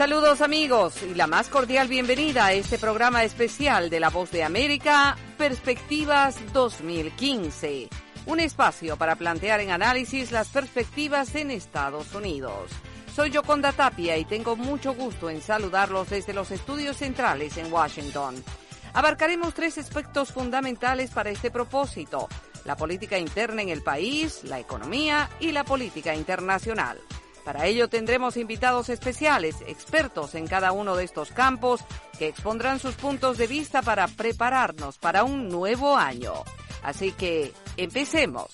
Saludos amigos y la más cordial bienvenida a este programa especial de La Voz de América, Perspectivas 2015. Un espacio para plantear en análisis las perspectivas en Estados Unidos. Soy Yoconda Tapia y tengo mucho gusto en saludarlos desde los estudios centrales en Washington. Abarcaremos 3 aspectos fundamentales para este propósito: la política interna en el país, la economía y la política internacional. Para ello tendremos invitados especiales, expertos en cada uno de estos campos, que expondrán sus puntos de vista para prepararnos para un nuevo año. Así que, empecemos.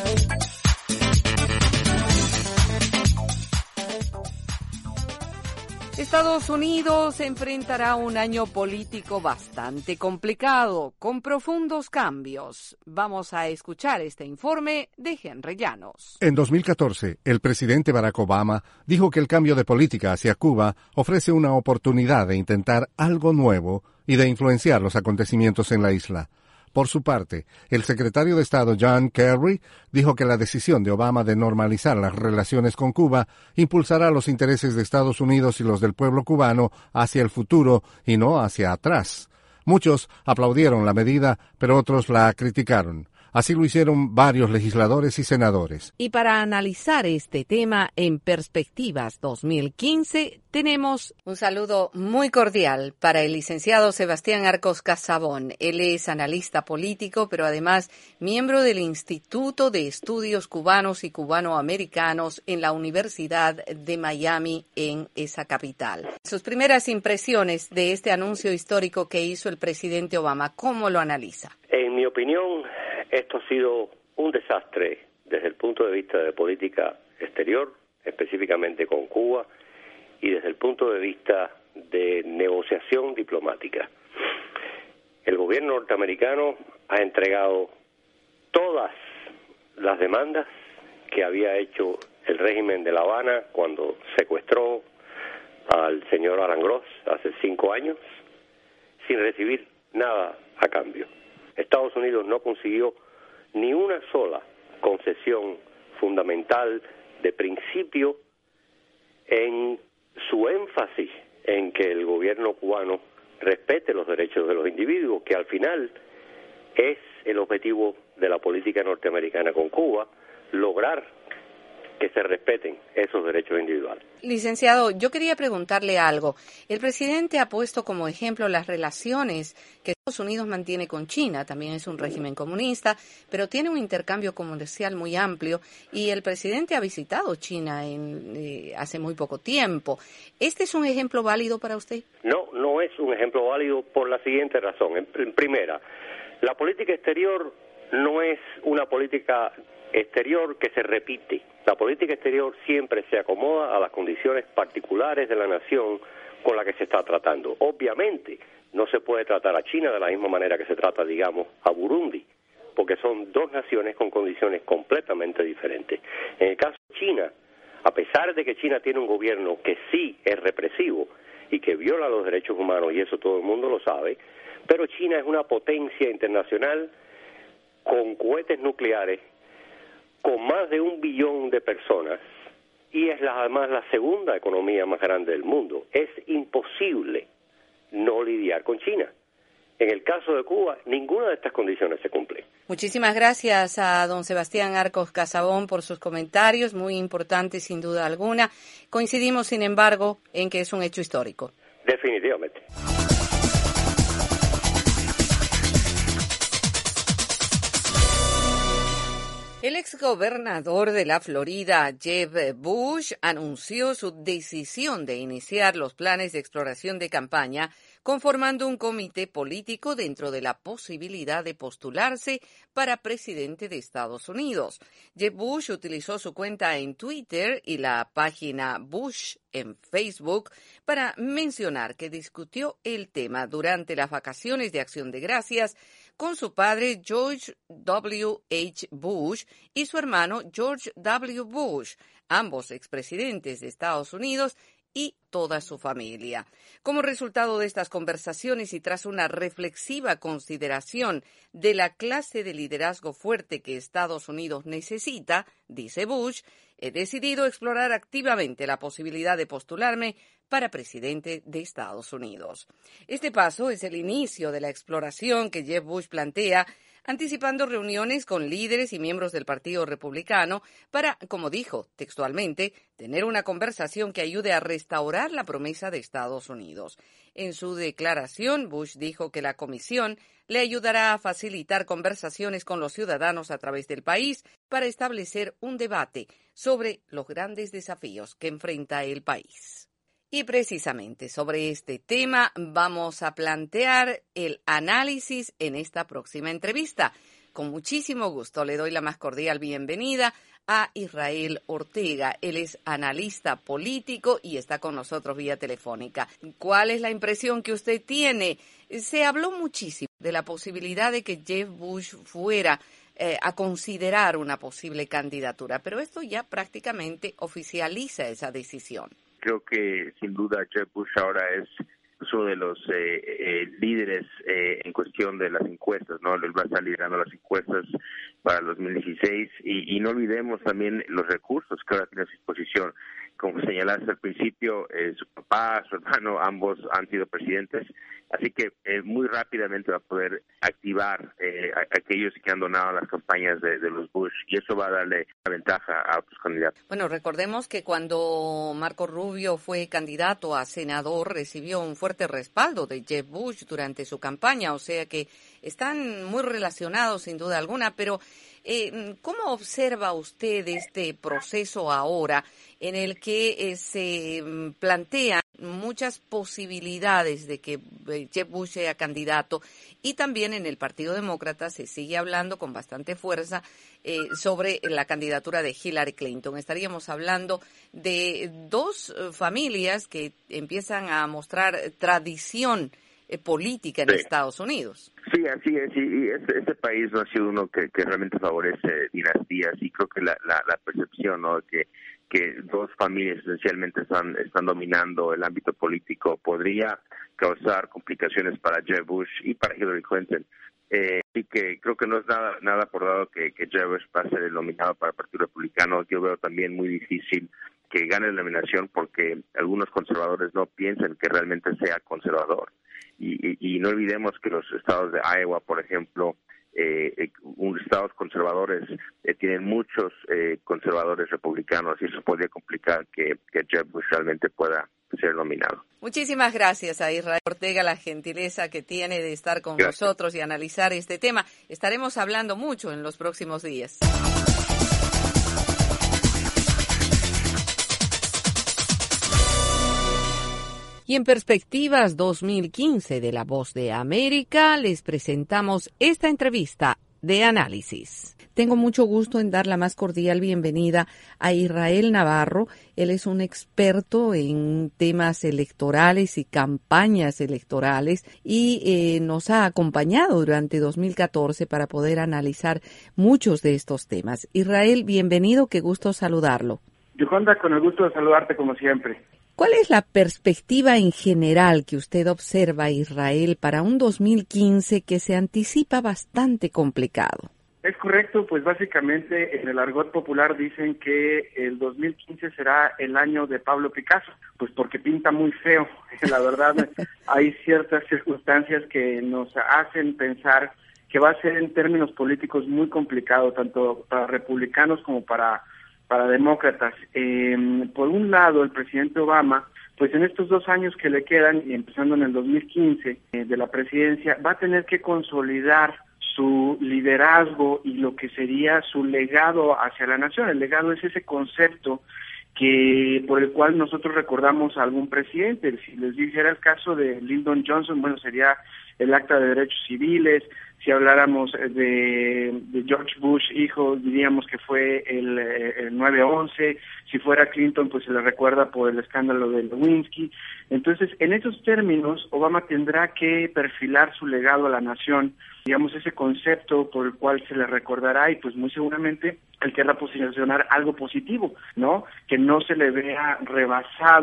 Estados Unidos enfrentará un año político bastante complicado, con profundos cambios. Vamos a escuchar este informe de Henry Llanos. En 2014, el presidente Barack Obama dijo que el cambio de política hacia Cuba ofrece una oportunidad de intentar algo nuevo y de influenciar los acontecimientos en la isla. Por su parte, el secretario de Estado John Kerry dijo que la decisión de Obama de normalizar las relaciones con Cuba impulsará los intereses de Estados Unidos y los del pueblo cubano hacia el futuro y no hacia atrás. Muchos aplaudieron la medida, pero otros la criticaron. Así lo hicieron varios legisladores y senadores. Y para analizar este tema en Perspectivas 2015, tenemos un saludo muy cordial para el licenciado Sebastián Arcos Casabón. Él es analista político, pero además miembro del Instituto de Estudios Cubanos y Cubanoamericanos en la Universidad de Miami, en esa capital. Sus primeras impresiones de este anuncio histórico que hizo el presidente Obama, ¿cómo lo analiza? En mi opinión, esto ha sido un desastre desde el punto de vista de política exterior, específicamente con Cuba, y desde el punto de vista de negociación diplomática. El gobierno norteamericano ha entregado todas las demandas que había hecho el régimen de La Habana cuando secuestró al señor Alan Gross hace 5 años, sin recibir nada a cambio. Estados Unidos no consiguió ni una sola concesión fundamental de principio en su énfasis en que el gobierno cubano respete los derechos de los individuos, que al final es el objetivo de la política norteamericana con Cuba, lograr que se respeten esos derechos individuales. Licenciado, yo quería preguntarle algo. El presidente ha puesto como ejemplo las relaciones que Estados Unidos mantiene con China. También es un régimen comunista, pero tiene un intercambio comercial muy amplio y el presidente ha visitado China hace muy poco tiempo. ¿Este es un ejemplo válido para usted? No es un ejemplo válido por la siguiente razón. En primera, la política exterior no es una política exterior que se repite. La política exterior siempre se acomoda a las condiciones particulares de la nación con la que se está tratando. Obviamente, no se puede tratar a China de la misma manera que se trata, digamos, a Burundi, porque son 2 naciones con condiciones completamente diferentes. En el caso de China, a pesar de que China tiene un gobierno que sí es represivo y que viola los derechos humanos, y eso todo el mundo lo sabe, pero China es una potencia internacional con cohetes nucleares, con más de 1 billón de personas, y es además la segunda economía más grande del mundo. Es imposible no lidiar con China. En el caso de Cuba, ninguna de estas condiciones se cumple. Muchísimas gracias a don Sebastián Arcos Casabón por sus comentarios, muy importantes sin duda alguna. Coincidimos, sin embargo, en que es un hecho histórico. Definitivamente. El exgobernador de la Florida, Jeb Bush, anunció su decisión de iniciar los planes de exploración de campaña, conformando un comité político dentro de la posibilidad de postularse para presidente de Estados Unidos. Jeb Bush utilizó su cuenta en Twitter y la página Bush en Facebook para mencionar que discutió el tema durante las vacaciones de Acción de Gracias con su padre George W. H. Bush y su hermano George W. Bush, ambos expresidentes de Estados Unidos y toda su familia. Como resultado de estas conversaciones y tras una reflexiva consideración de la clase de liderazgo fuerte que Estados Unidos necesita, dice Bush, he decidido explorar activamente la posibilidad de postularme para presidente de Estados Unidos. Este paso es el inicio de la exploración que Jeb Bush plantea, anticipando reuniones con líderes y miembros del Partido Republicano para, como dijo textualmente, tener una conversación que ayude a restaurar la promesa de Estados Unidos. En su declaración, Bush dijo que la comisión le ayudará a facilitar conversaciones con los ciudadanos a través del país para establecer un debate sobre los grandes desafíos que enfrenta el país. Y precisamente sobre este tema vamos a plantear el análisis en esta próxima entrevista. Con muchísimo gusto le doy la más cordial bienvenida a Israel Ortega. Él es analista político y está con nosotros vía telefónica. ¿Cuál es la impresión que usted tiene? Se habló muchísimo de la posibilidad de que Jeb Bush fuera a considerar una posible candidatura, pero esto ya prácticamente oficializa esa decisión. Creo que sin duda Jeb Bush ahora es uno de los líderes en cuestión de las encuestas, ¿no? Él va a estar liderando las encuestas para el 2016 y no olvidemos también los recursos que ahora tiene a su disposición. Como señalaste al principio, su papá, su hermano, ambos han sido presidentes, así que muy rápidamente va a poder activar a aquellos que han donado las campañas de los Bush, y eso va a darle una ventaja a otros candidatos. Bueno, recordemos que cuando Marco Rubio fue candidato a senador, recibió un fuerte respaldo de Jeb Bush durante su campaña, o sea que están muy relacionados sin duda alguna, pero ¿cómo observa usted este proceso ahora en el que se plantean muchas posibilidades de que Jeb Bush sea candidato, y también en el Partido Demócrata se sigue hablando con bastante fuerza sobre la candidatura de Hillary Clinton? Estaríamos hablando de dos familias que empiezan a mostrar tradición política en Estados Unidos. Sí, así es, y este país no ha sido uno que realmente favorece dinastías, y creo que la percepción, ¿no?, que dos familias esencialmente están dominando el ámbito político podría causar complicaciones para Jeb Bush y para Hillary Clinton. Y que creo que no es nada por dado que Jeb Bush va a ser el nominado para el Partido Republicano. Yo veo también muy difícil que gane la nominación porque algunos conservadores no piensan que realmente sea conservador. Y no olvidemos que los estados de Iowa, por ejemplo, estados conservadores tienen muchos conservadores republicanos, y eso podría complicar que Jeb Bush realmente pueda ser nominado. Muchísimas gracias a Israel Ortega, la gentileza que tiene de estar con nosotros y analizar este tema. Estaremos hablando mucho en los próximos días. Y en Perspectivas 2015 de La Voz de América les presentamos esta entrevista de análisis. Tengo mucho gusto en dar la más cordial bienvenida a Israel Navarro. Él es un experto en temas electorales y campañas electorales y nos ha acompañado durante 2014 para poder analizar muchos de estos temas. Israel, bienvenido, qué gusto saludarlo. Yoconda, con el gusto de saludarte como siempre. ¿Cuál es la perspectiva en general que usted observa, Israel, para un 2015 que se anticipa bastante complicado? Es correcto, pues básicamente en el argot popular dicen que el 2015 será el año de Pablo Picasso, pues porque pinta muy feo. La verdad, hay ciertas circunstancias que nos hacen pensar que va a ser en términos políticos muy complicado, tanto para republicanos como para demócratas. Por un lado, el presidente Obama, pues en estos 2 años que le quedan, y empezando en el 2015, de la presidencia, va a tener que consolidar su liderazgo y lo que sería su legado hacia la nación. El legado es ese concepto por el cual nosotros recordamos a algún presidente. Si les dijera el caso de Lyndon Johnson, bueno, sería el Acta de Derechos Civiles. Si habláramos de George Bush, hijo, diríamos que fue el 9/11. Si fuera Clinton, pues se le recuerda por el escándalo de Lewinsky. Entonces, en esos términos, Obama tendrá que perfilar su legado a la nación, digamos, ese concepto por el cual se le recordará, y pues muy seguramente él querrá posicionar algo positivo, ¿no? Que no se le vea rebasado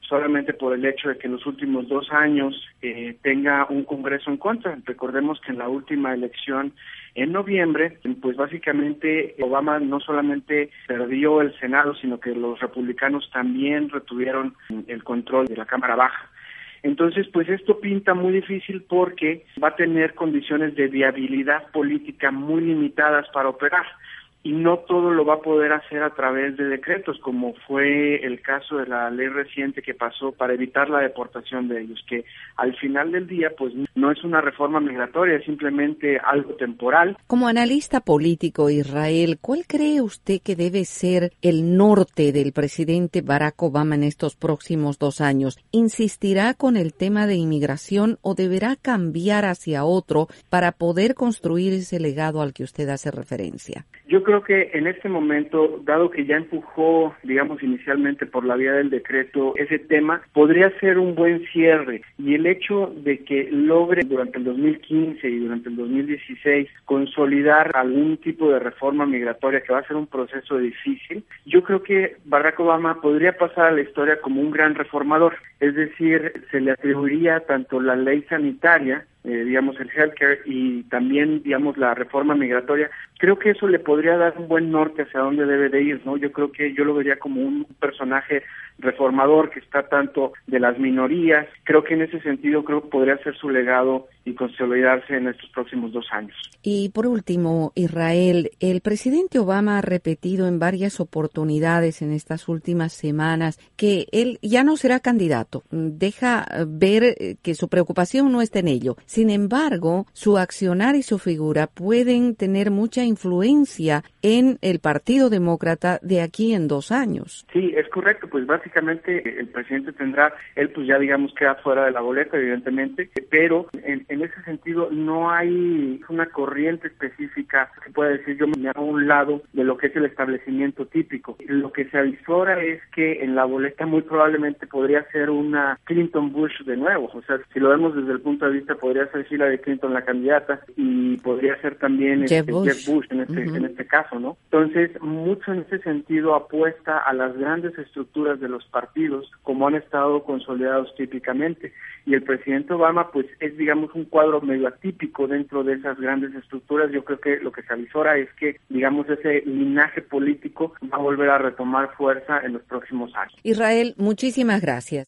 solamente por el hecho de que en los últimos 2 años tenga un Congreso en contra. Recordemos que en la última elección en noviembre, pues básicamente Obama no solamente perdió el Senado, sino que los republicanos también retuvieron el control de la Cámara Baja. Entonces, pues esto pinta muy difícil porque va a tener condiciones de viabilidad política muy limitadas para operar. Y no todo lo va a poder hacer a través de decretos, como fue el caso de la ley reciente que pasó para evitar la deportación de ellos, que al final del día pues no es una reforma migratoria, es simplemente algo temporal. Como analista político, Israel, ¿cuál cree usted que debe ser el norte del presidente Barack Obama en estos próximos 2 años? ¿Insistirá con el tema de inmigración o deberá cambiar hacia otro para poder construir ese legado al que usted hace referencia? Yo creo que en este momento, dado que ya empujó, digamos, inicialmente por la vía del decreto ese tema, podría ser un buen cierre. Y el hecho de que logre durante el 2015 y durante el 2016 consolidar algún tipo de reforma migratoria, que va a ser un proceso difícil, yo creo que Barack Obama podría pasar a la historia como un gran reformador. Es decir, se le atribuiría tanto la ley sanitaria, digamos el healthcare, y también, digamos, la reforma migratoria. Creo que eso le podría dar un buen norte hacia dónde debe de ir, ¿no? Yo creo que yo lo vería como un personaje reformador que está tanto de las minorías. Creo que en ese sentido podría ser su legado y consolidarse en estos próximos 2 años. Y por último, Israel, el presidente Obama ha repetido en varias oportunidades en estas últimas semanas que él ya no será candidato. Deja ver que su preocupación no está en ello. Sin embargo, su accionar y su figura pueden tener mucha influencia en el Partido Demócrata de aquí en 2 años. Sí, es correcto. Pues básicamente el presidente tendrá, él pues ya digamos queda fuera de la boleta, evidentemente, pero en ese sentido no hay una corriente específica que pueda decir yo me hago a un lado de lo que es el establecimiento típico. Lo que se avisora es que en la boleta muy probablemente podría ser una Clinton-Bush de nuevo. O sea, si lo vemos desde el punto de vista, podría ser Hillary Clinton la candidata y podría ser también Jeb Bush en este caso, ¿no? Entonces, mucho en ese sentido apuesta a las grandes estructuras de los partidos como han estado consolidados típicamente. Y el presidente Obama, pues, es, digamos, un cuadro medio atípico dentro de esas grandes estructuras. Yo creo que lo que se avisora es que, digamos, ese linaje político va a volver a retomar fuerza en los próximos años. Israel, muchísimas gracias.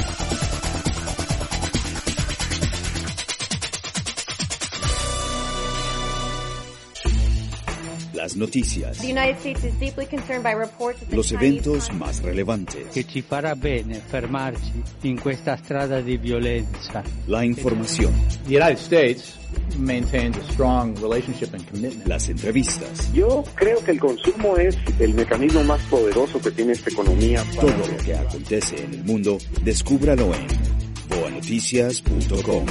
Las noticias, los eventos más relevantes, che ci farà bene fermarci in questa strada di violenza. La información, The United States maintains a strong relationship and commitment. las entrevistas, Yo creo que el consumo es el mecanismo más poderoso que tiene esta economía. todo lo que acontece en el mundo, descúbralo en boanoticias.com.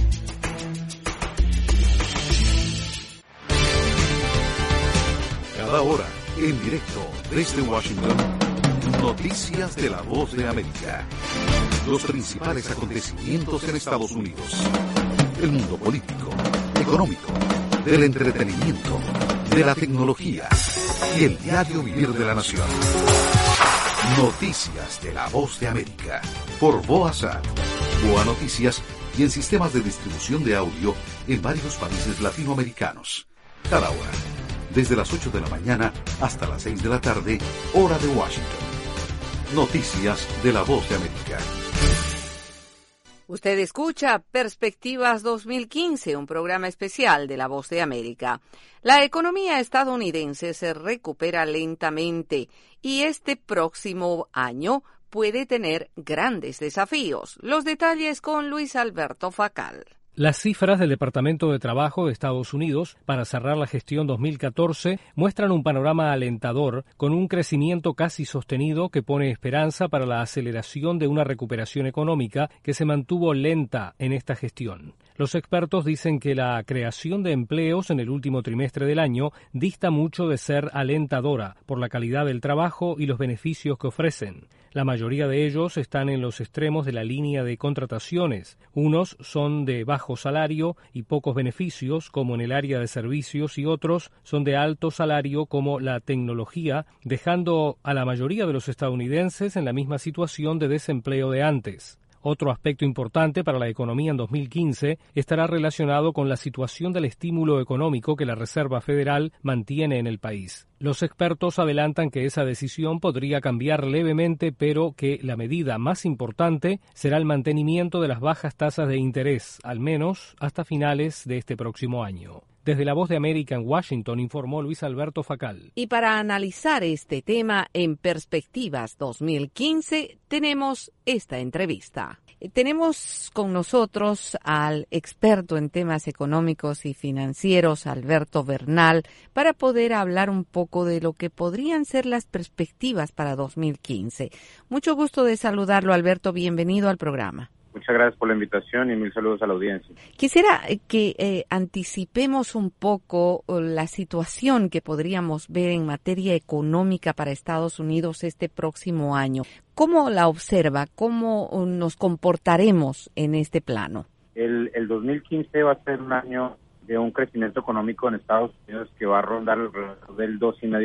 Cada hora, en directo desde Washington, noticias de la Voz de América. Los principales acontecimientos en Estados Unidos. El mundo político, económico, del entretenimiento, de la tecnología y el diario vivir de la nación. Noticias de la Voz de América. Por Boasat, Boa Noticias y en sistemas de distribución de audio en varios países latinoamericanos. Cada hora. Desde las 8 de la mañana hasta las 6 de la tarde, hora de Washington. Noticias de la Voz de América. Usted escucha Perspectivas 2015, un programa especial de La Voz de América. La economía estadounidense se recupera lentamente y este próximo año puede tener grandes desafíos. Los detalles con Luis Alberto Facal. Las cifras del Departamento de Trabajo de Estados Unidos para cerrar la gestión 2014 muestran un panorama alentador con un crecimiento casi sostenido que pone esperanza para la aceleración de una recuperación económica que se mantuvo lenta en esta gestión. Los expertos dicen que la creación de empleos en el último trimestre del año dista mucho de ser alentadora por la calidad del trabajo y los beneficios que ofrecen. La mayoría de ellos están en los extremos de la línea de contrataciones. Unos son de bajo salario y pocos beneficios, como en el área de servicios, y otros son de alto salario, como la tecnología, dejando a la mayoría de los estadounidenses en la misma situación de desempleo de antes. Otro aspecto importante para la economía en 2015 estará relacionado con la situación del estímulo económico que la Reserva Federal mantiene en el país. Los expertos adelantan que esa decisión podría cambiar levemente, pero que la medida más importante será el mantenimiento de las bajas tasas de interés, al menos hasta finales de este próximo año. Desde La Voz de América en Washington informó Luis Alberto Facal. Y para analizar este tema en Perspectivas 2015 tenemos esta entrevista. Tenemos con nosotros al experto en temas económicos y financieros, Alberto Bernal, para poder hablar un poco de lo que podrían ser las perspectivas para 2015. Mucho gusto de saludarlo, Alberto. Bienvenido al programa. Muchas gracias por la invitación y mil saludos a la audiencia. Quisiera que anticipemos un poco la situación que podríamos ver en materia económica para Estados Unidos este próximo año. ¿Cómo la observa? ¿Cómo nos comportaremos en este plano? El 2015 va a ser un año de un crecimiento económico en Estados Unidos que va a rondar alrededor del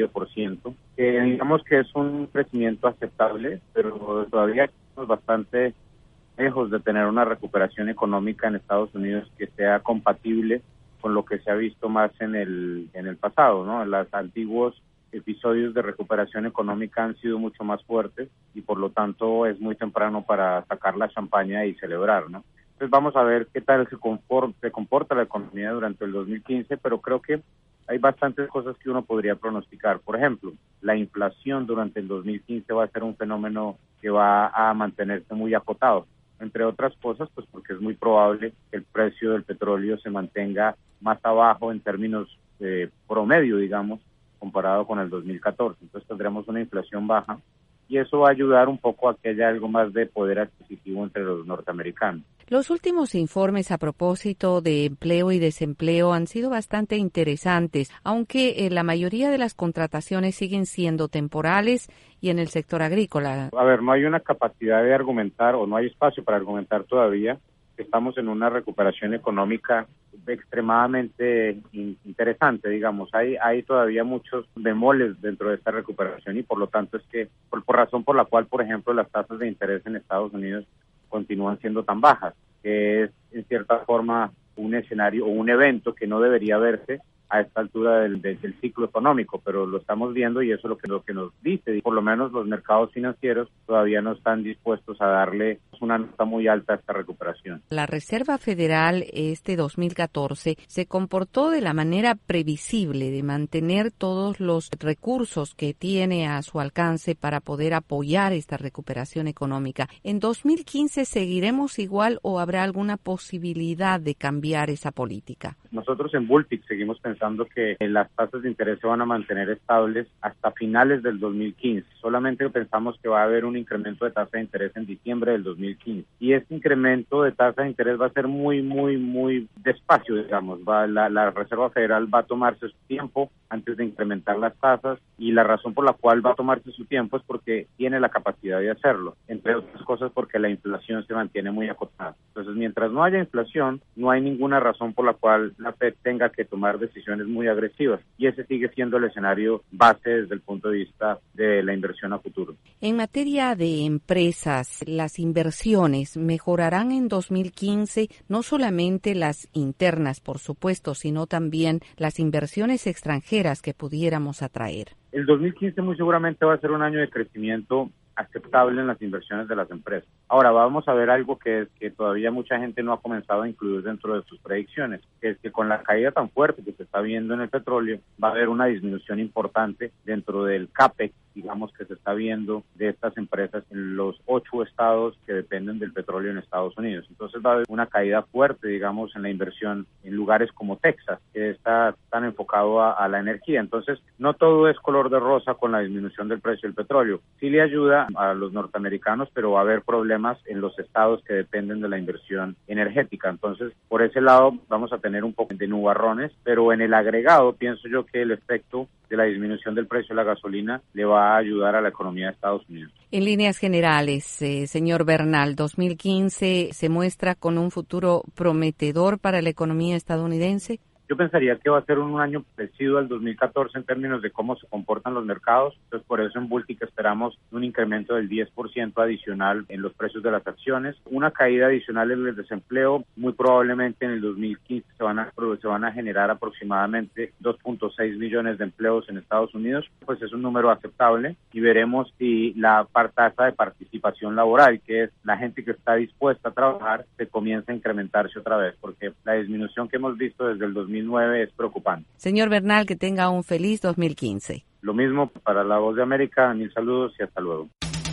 2,5%. Digamos que es un crecimiento aceptable, pero todavía estamos bastante lejos de tener una recuperación económica en Estados Unidos que sea compatible con lo que se ha visto más en el pasado, ¿no? Los antiguos episodios de recuperación económica han sido mucho más fuertes y por lo tanto es muy temprano para sacar la champaña y celebrar, ¿no? Entonces vamos a ver qué tal se comporta la economía durante el 2015, pero creo que hay bastantes cosas que uno podría pronosticar. Por ejemplo, la inflación durante el 2015 va a ser un fenómeno que va a mantenerse muy acotado. Entre otras cosas, pues porque es muy probable que el precio del petróleo se mantenga más abajo en términos promedio, digamos, comparado con el 2014. Entonces tendremos una inflación baja y eso va a ayudar un poco a que haya algo más de poder adquisitivo entre los norteamericanos. Los últimos informes a propósito de empleo y desempleo han sido bastante interesantes, aunque la mayoría de las contrataciones siguen siendo temporales y en el sector agrícola. A ver, no hay una capacidad de argumentar o no hay espacio para argumentar todavía que estamos en una recuperación económica extremadamente interesante, digamos. Hay todavía muchos bemoles dentro de esta recuperación y por lo tanto es que, por razón por la cual, por ejemplo, las tasas de interés en Estados Unidos continúan siendo tan bajas, que es en cierta forma un escenario o un evento que no debería verse a esta altura del ciclo económico, pero lo estamos viendo y eso es lo que nos dice. Y por lo menos los mercados financieros todavía no están dispuestos a darle una nota muy alta a esta recuperación. La Reserva Federal este 2014 se comportó de la manera previsible de mantener todos los recursos que tiene a su alcance para poder apoyar esta recuperación económica. ¿En 2015 seguiremos igual o habrá alguna posibilidad de cambiar esa política? Nosotros en Bulltix seguimos pensando que las tasas de interés se van a mantener estables hasta finales del 2015. Solamente pensamos que va a haber un incremento de tasa de interés en diciembre del 2015. Y este incremento de tasa de interés va a ser muy despacio, digamos. La Reserva Federal va a tomarse su tiempo antes de incrementar las tasas y la razón por la cual va a tomarse su tiempo es porque tiene la capacidad de hacerlo. Entre otras cosas porque la inflación se mantiene muy acotada. Entonces, mientras no haya inflación, no hay ninguna razón por la cual la Fed tenga que tomar decisiones muy agresivas y ese sigue siendo el escenario base desde el punto de vista de la inversión a futuro. En materia de empresas, las inversiones mejorarán en 2015, no solamente las internas, por supuesto, sino también las inversiones extranjeras que pudiéramos atraer. El 2015 muy seguramente va a ser un año de crecimiento aceptable en las inversiones de las empresas. Ahora vamos a ver algo que todavía mucha gente no ha comenzado a incluir dentro de sus predicciones, que es que con la caída tan fuerte que se está viendo en el petróleo, va a haber una disminución importante dentro del CAPEX digamos, que se está viendo de estas empresas en los 8 estados que dependen del petróleo en Estados Unidos. Entonces va a haber una caída fuerte, digamos, en la inversión en lugares como Texas, que está tan enfocado a la energía. Entonces, no todo es color de rosa con la disminución del precio del petróleo. Sí le ayuda a los norteamericanos, pero va a haber problemas en los estados que dependen de la inversión energética. Entonces, por ese lado vamos a tener un poco de nubarrones, pero en el agregado pienso yo que el efecto de la disminución del precio de la gasolina le va a ayudar a la economía de Estados Unidos. En líneas generales, señor Bernal, 2015 se muestra con un futuro prometedor para la economía estadounidense. Yo pensaría que va a ser un año parecido al 2014 en términos de cómo se comportan los mercados. Entonces, por eso en Baltic esperamos un incremento del 10% adicional en los precios de las acciones. Una caída adicional en el desempleo. Muy probablemente en el 2015 se van a generar aproximadamente 2.6 millones de empleos en Estados Unidos. Pues es un número aceptable y veremos si la tasa de participación laboral, que es la gente que está dispuesta a trabajar, se comienza a incrementarse otra vez, porque la disminución que hemos visto desde el 2009 es preocupante. Señor Bernal, que tenga un feliz 2015. Lo mismo para La Voz de América. Mil saludos y hasta luego.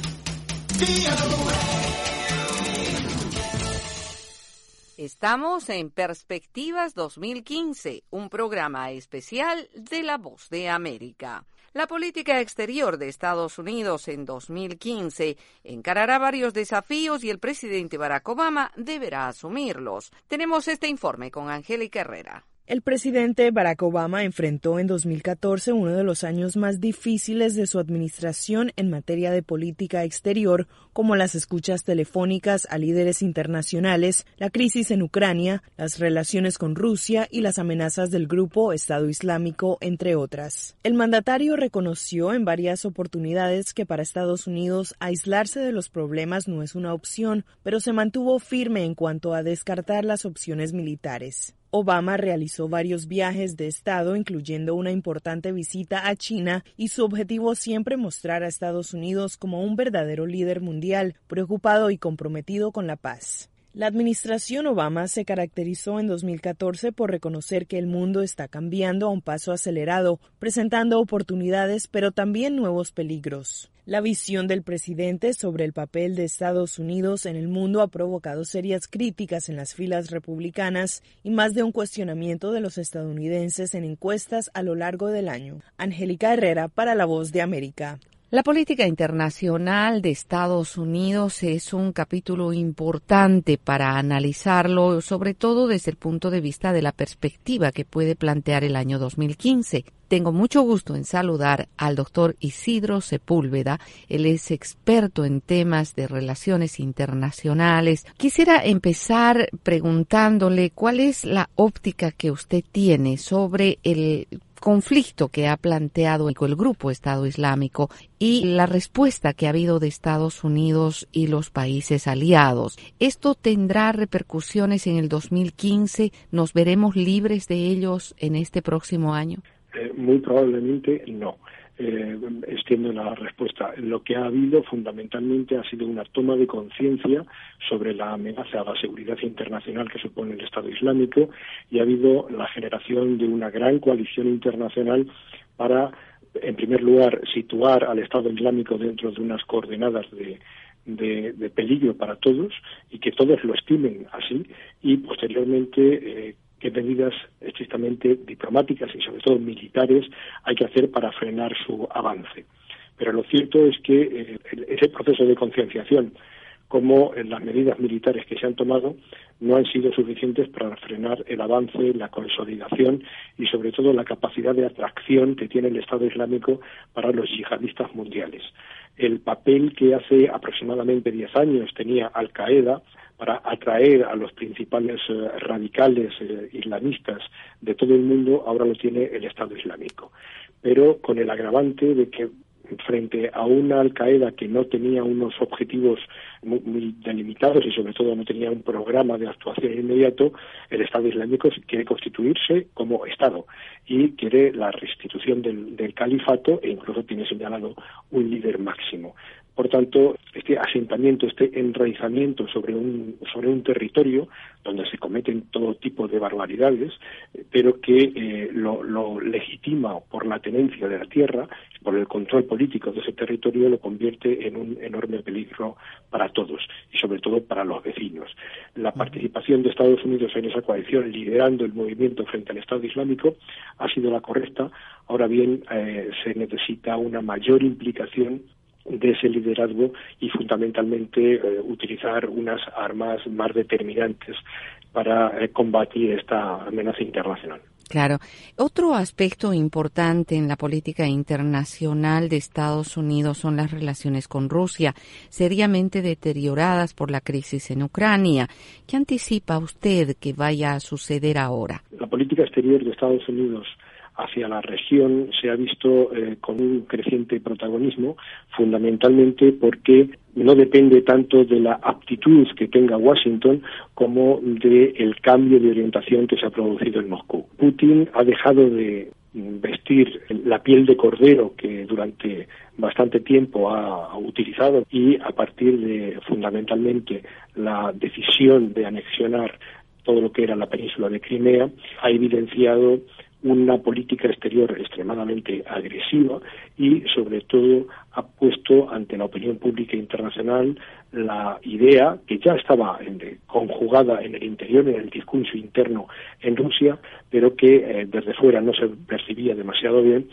Estamos en Perspectivas 2015, un programa especial de La Voz de América. La política exterior de Estados Unidos en 2015 encarará varios desafíos y el presidente Barack Obama deberá asumirlos. Tenemos este informe con Angélica Herrera. El presidente Barack Obama enfrentó en 2014 uno de los años más difíciles de su administración en materia de política exterior, como las escuchas telefónicas a líderes internacionales, la crisis en Ucrania, las relaciones con Rusia y las amenazas del grupo Estado Islámico, entre otras. El mandatario reconoció en varias oportunidades que para Estados Unidos aislarse de los problemas no es una opción, pero se mantuvo firme en cuanto a descartar las opciones militares. Obama realizó varios viajes de Estado, incluyendo una importante visita a China, y su objetivo siempre mostrar a Estados Unidos como un verdadero líder mundial, preocupado y comprometido con la paz. La administración Obama se caracterizó en 2014 por reconocer que el mundo está cambiando a un paso acelerado, presentando oportunidades pero también nuevos peligros. La visión del presidente sobre el papel de Estados Unidos en el mundo ha provocado serias críticas en las filas republicanas y más de un cuestionamiento de los estadounidenses en encuestas a lo largo del año. Angélica Herrera para La Voz de América. La política internacional de Estados Unidos es un capítulo importante para analizarlo, sobre todo desde el punto de vista de la perspectiva que puede plantear el año 2015. Tengo mucho gusto en saludar al doctor Isidro Sepúlveda. Él es experto en temas de relaciones internacionales. Quisiera empezar preguntándole cuál es la óptica que usted tiene sobre el conflicto que ha planteado el grupo Estado Islámico y la respuesta que ha habido de Estados Unidos y los países aliados. ¿Esto tendrá repercusiones en el 2015? ¿Nos veremos libres de ellos en este próximo año? Muy probablemente no. Extiendo la respuesta. Lo que ha habido fundamentalmente ha sido una toma de conciencia sobre la amenaza a la seguridad internacional que supone el Estado Islámico y ha habido la generación de una gran coalición internacional para, en primer lugar, situar al Estado Islámico dentro de unas coordenadas de peligro para todos y que todos lo estimen así y posteriormente qué medidas estrictamente diplomáticas y sobre todo militares hay que hacer para frenar su avance. Pero lo cierto es que ese proceso de concienciación como las medidas militares que se han tomado no han sido suficientes para frenar el avance, la consolidación y sobre todo la capacidad de atracción que tiene el Estado Islámico para los yihadistas mundiales. El papel que hace aproximadamente 10 años tenía Al-Qaeda para atraer a los principales radicales islamistas de todo el mundo, ahora lo tiene el Estado Islámico. Pero con el agravante de que frente a una Al-Qaeda que no tenía unos objetivos muy delimitados y sobre todo no tenía un programa de actuación inmediato, el Estado Islámico quiere constituirse como Estado y quiere la restitución del califato e incluso tiene señalado un líder máximo. Por tanto, este asentamiento, este enraizamiento sobre un territorio donde se cometen todo tipo de barbaridades, pero que lo legitima por la tenencia de la tierra, por el control político de ese territorio, lo convierte en un enorme peligro para todos y sobre todo para los vecinos. La participación de Estados Unidos en esa coalición, liderando el movimiento frente al Estado Islámico, ha sido la correcta. Ahora bien, se necesita una mayor implicación de ese liderazgo y fundamentalmente utilizar unas armas más determinantes para combatir esta amenaza internacional. Claro. Otro aspecto importante en la política internacional de Estados Unidos son las relaciones con Rusia, seriamente deterioradas por la crisis en Ucrania. ¿Qué anticipa usted que vaya a suceder ahora? La política exterior de Estados Unidos hacia la región se ha visto con un creciente protagonismo, fundamentalmente porque no depende tanto de la aptitud que tenga Washington como del cambio de orientación que se ha producido en Moscú. Putin ha dejado de vestir la piel de cordero que durante bastante tiempo ha utilizado y a partir de fundamentalmente la decisión de anexionar todo lo que era la península de Crimea, ha evidenciado una política exterior extremadamente agresiva y, sobre todo, ha puesto ante la opinión pública internacional la idea, que ya estaba conjugada en el interior, en el discurso interno en Rusia, pero que desde fuera no se percibía demasiado bien,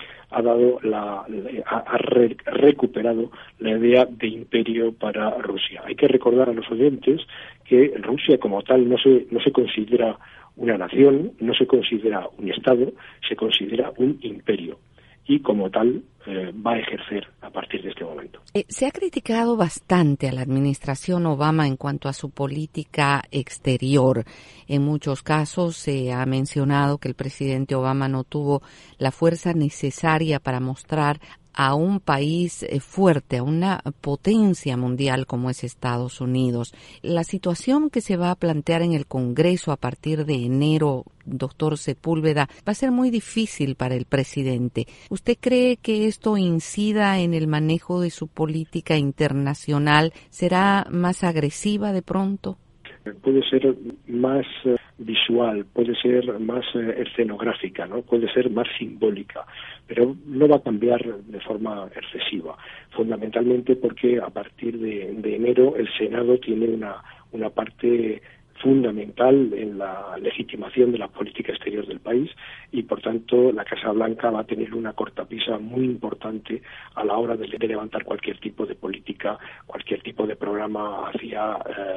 ha recuperado la idea de imperio para Rusia. Hay que recordar a los oyentes que Rusia como tal no se considera una nación, no se considera un Estado, se considera un imperio y como tal va a ejercer a partir de este momento. Se ha criticado bastante a la administración Obama en cuanto a su política exterior. En muchos casos se ha mencionado que el presidente Obama no tuvo la fuerza necesaria para mostrar a un país fuerte, a una potencia mundial como es Estados Unidos. La situación que se va a plantear en el Congreso a partir de enero, doctor Sepúlveda, va a ser muy difícil para el presidente. ¿Usted cree que esto incida en el manejo de su política internacional? ¿Será más agresiva de pronto? Puede ser más visual, puede ser más escenográfica, ¿no? Puede ser más simbólica, pero no va a cambiar de forma excesiva, fundamentalmente porque a partir de enero el Senado tiene una parte fundamental en la legitimación de la política exterior del país y, por tanto, la Casa Blanca va a tener una cortapisa muy importante a la hora de levantar cualquier tipo de política, cualquier tipo de programa hacia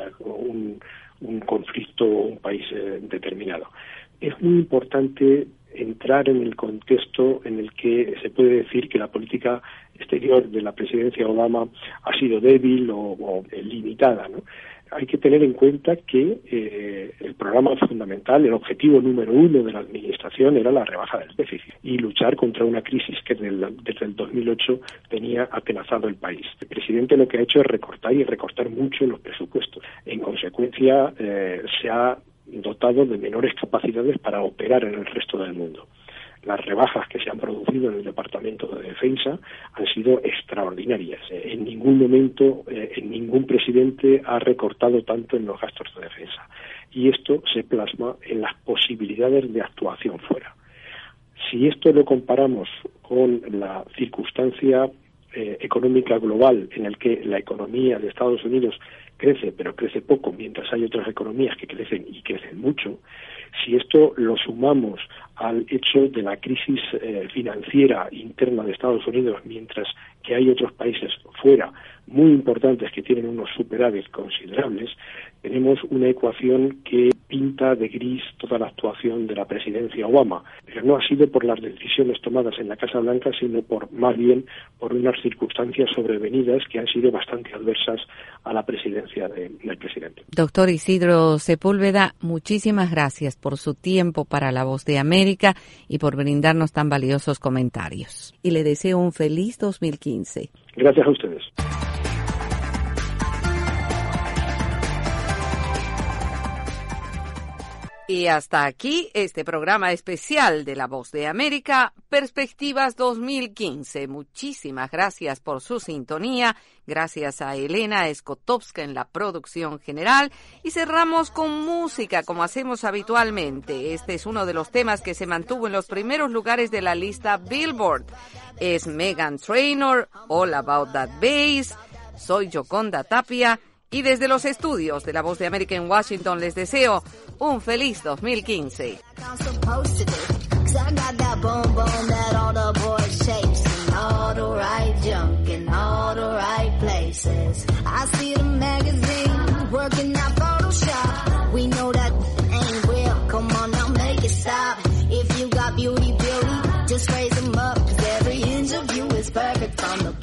un conflicto o un país determinado. Es muy importante entrar en el contexto en el que se puede decir que la política exterior de la presidencia Obama ha sido débil o limitada, ¿no? Hay que tener en cuenta que el programa fundamental, el objetivo número uno de la administración era la rebaja del déficit y luchar contra una crisis que desde el 2008 tenía atenazado el país. El presidente lo que ha hecho es recortar y recortar mucho los presupuestos. En consecuencia, se ha dotado de menores capacidades para operar en el resto del mundo. Las rebajas que se han producido en el Departamento de Defensa han sido extraordinarias. En ningún momento, ningún presidente ha recortado tanto en los gastos de defensa. Y esto se plasma en las posibilidades de actuación fuera. Si esto lo comparamos con la circunstancia económica global en el que la economía de Estados Unidos crece, pero crece poco, mientras hay otras economías que crecen y crecen mucho, si esto lo sumamos al hecho de la crisis financiera interna de Estados Unidos, mientras que hay otros países fuera muy importantes que tienen unos superávit considerables, tenemos una ecuación que pinta de gris toda la actuación de la presidencia Obama, pero no ha sido por las decisiones tomadas en la Casa Blanca, sino más bien por unas circunstancias sobrevenidas que han sido bastante adversas a la presidencia del presidente. Doctor Isidro Sepúlveda, muchísimas gracias por su tiempo para La Voz de América y por brindarnos tan valiosos comentarios. Y le deseo un feliz 2015. Gracias a ustedes. Y hasta aquí este programa especial de La Voz de América, Perspectivas 2015. Muchísimas gracias por su sintonía. Gracias a Elena Skotowska en la producción general. Y cerramos con música, como hacemos habitualmente. Este es uno de los temas que se mantuvo en los primeros lugares de la lista Billboard. Es Meghan Trainor, All About That Bass. Soy Yoconda Tapia. Y desde los estudios de La Voz de América en Washington les deseo un feliz 2015. Just raise them up, 'cause every inch of you is perfect from the